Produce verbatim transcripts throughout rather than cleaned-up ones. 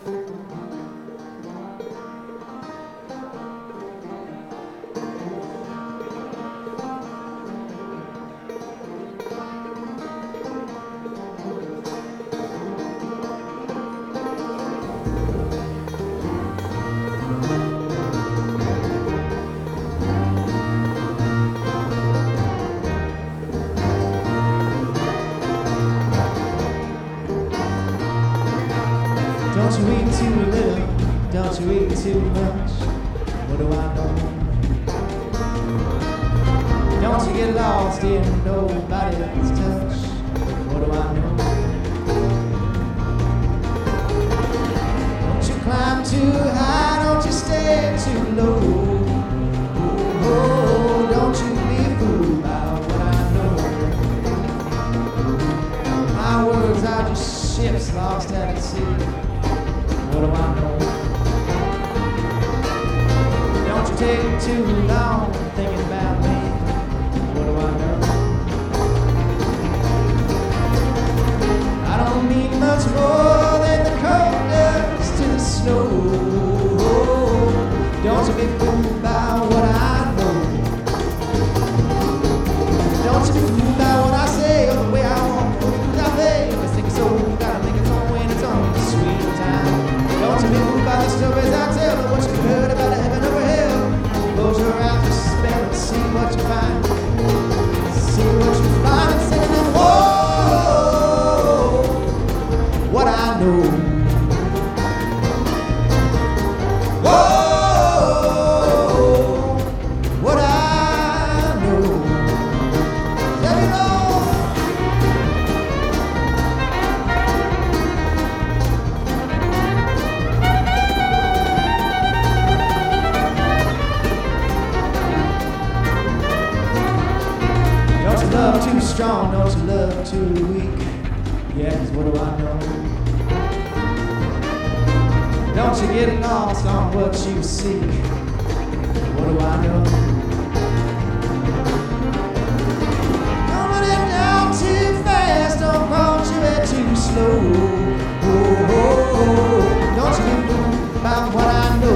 Don't you eat too little, don't you eat too much. What do I know? Don't you get lost in nobody's touch. What do I know? Don't you climb too high, don't you stay too low. Oh, don't you be fooled by what I know. My words are just ships lost at sea. What do I know? Don't you take too long thinking about me. What do I know? I don't need much more than the cold does to the snow. Don't you be fooled by what I know. Don't you be fooled by what I say or the way I walk. Nothing. This thing is so gotta make its own way in its own sweet time. Don't you be moved by the stories I tell or what you heard about the heaven over hell. Close your eyes, just spell and see what you find. See what you find and say then, whoa, what I know. Whoa, what I know. Let me know. Love too strong, don't you love too weak? Yeah, 'cause what do I know? Don't you get lost on what you seek? What do I know? Don't let it down too fast, don't launch your head too slow. Oh, oh, oh. Don't you be fooled by what I know.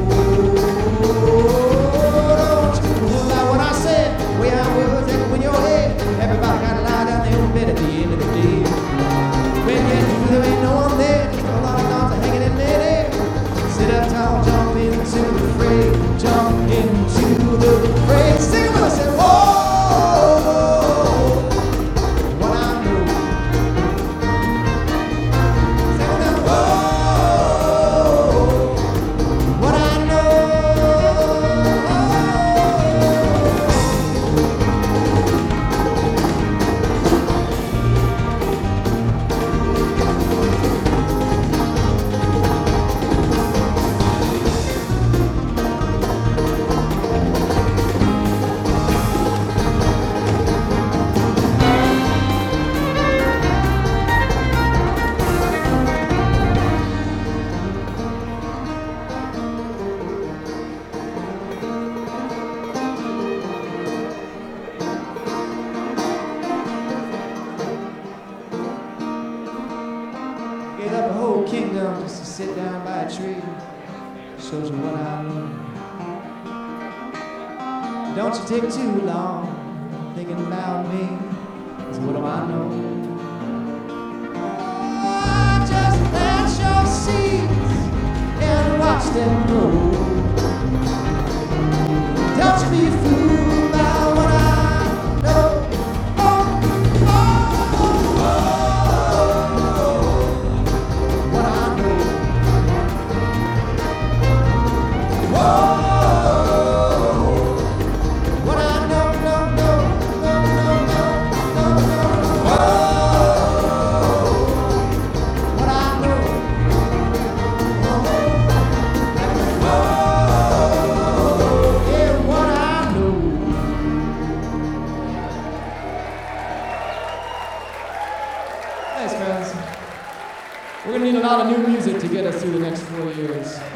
Don't you be fooled by what I said, the way I was echoing your head. Everybody gotta lie down their own bed at the end of the day. When you do, there ain't no one there. Just a lot of thoughts are hanging in midair. Sit up tall, jump into the fray. Jump into the fray. Sing it with us and whoa, what I know. Sing with them, whoa, what I know. Gave up a whole kingdom just to sit down by a tree. Shows you what I know. Don't you take too long thinking about me. 'Cause what do I know? Oh, just plant your seeds and watch them grow. Don't you be fooled by what I know. Oh, oh, oh, oh. What I know. Whoa, what I know, no, no, no, no, no, no, no. Whoa, what I know. Whoa, yeah, what I know. Thanks, friends. We're gonna need a lot of new music to get us through the next four years.